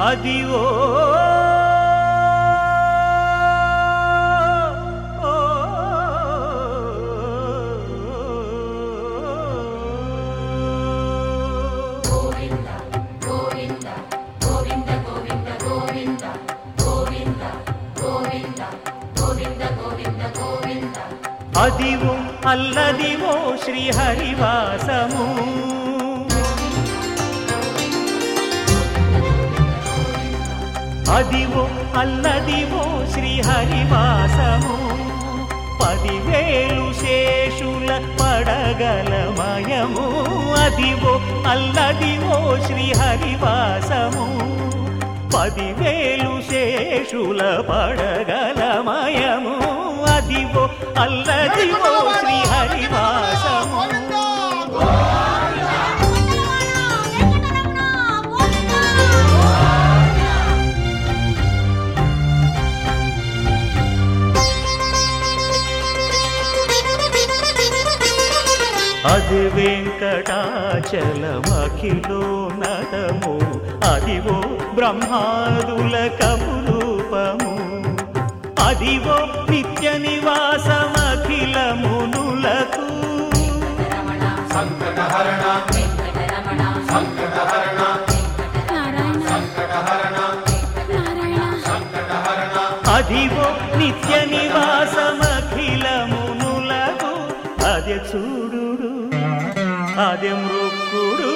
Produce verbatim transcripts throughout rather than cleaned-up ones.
అదివో అదివో అల్లదివో శ్రీహరివాసము అదివో అల్లదివో శ్రీహరివాసము పదివేలు శేషుల పడగలమయము అదివో అల్లదివో శ్రీహరివాసము పదివేలు శేషుల పడగలమయము అదివో అల్లదివో శ్రీహరివాసము అది వెంకటాచలమఖిలో నటము అదివో బ్రహ్మాదుల కపురూపము అదివో నిత్య నివాసమఖిల మునులకు సంకటహరణ సంకటహరణ సంకటహరణ సంకటహరణ అదివో నిత్య నివాసమఖిల మునులకు అదే చూడు అదే మృక్కుడు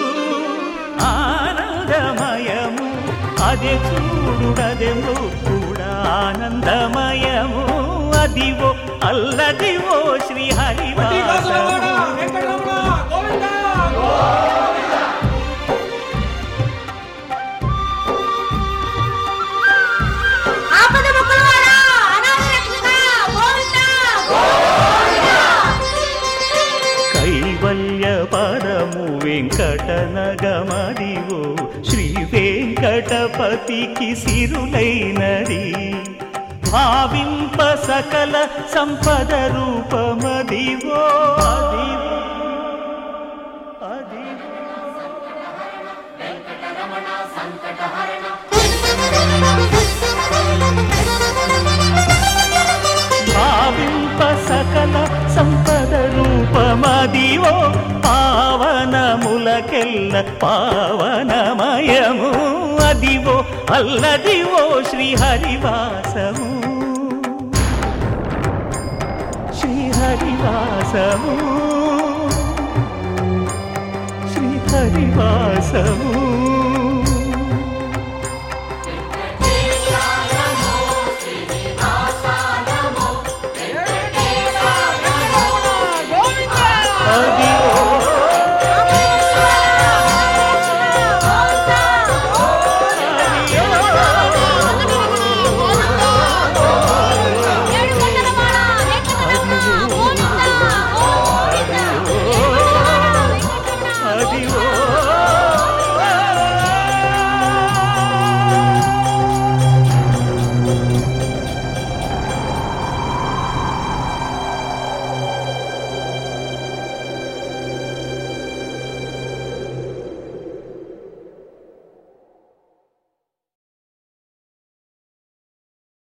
ఆనందమయము అదే చూడు అదే మృక్కుడు ఆనందమయము అదివో అల్లదివో శ్రీహరివాసము కైవల్య పరము వెంకటనగమదివో శ్రీ వెంకటపతికి సిరులైనది భావింప సకల సంపద రూపమదివో అదివో అదివో భావింప సకల సంపద రూపమదివో పావనములకెల్ల పావనమయము అదివో అల్లదివో శ్రీహరివాసము శ్రీహరివాసము శ్రీహరివాసము